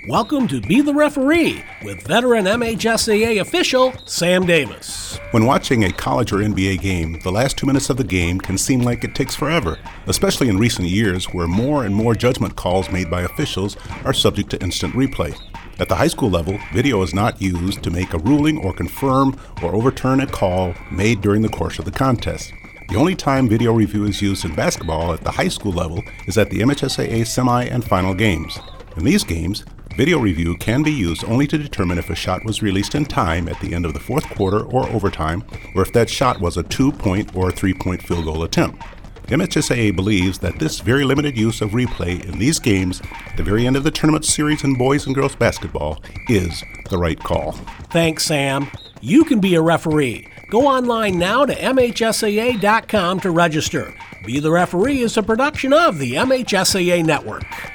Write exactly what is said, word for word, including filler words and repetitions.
Welcome to Be the Referee with veteran M H S A A official Sam Davis. When watching a college or N B A game, the last two minutes of the game can seem like it takes forever, especially in recent years where more and more judgment calls made by officials are subject to instant replay. At the high school level, video is not used to make a ruling or confirm or overturn a call made during the course of the contest. The only time video review is used in basketball at the high school level is at the M H S A A semi and final games. In these games, video review can be used only to determine if a shot was released in time at the end of the fourth quarter or overtime, or if that shot was a two-point or a three-point field goal attempt. M H S A A believes that this very limited use of replay in these games at the very end of the tournament series in boys and girls basketball is the right call. Thanks, Sam. You can be a referee. Go online now to M H S A A dot com to register. Be the Referee is a production of the M H S A A Network.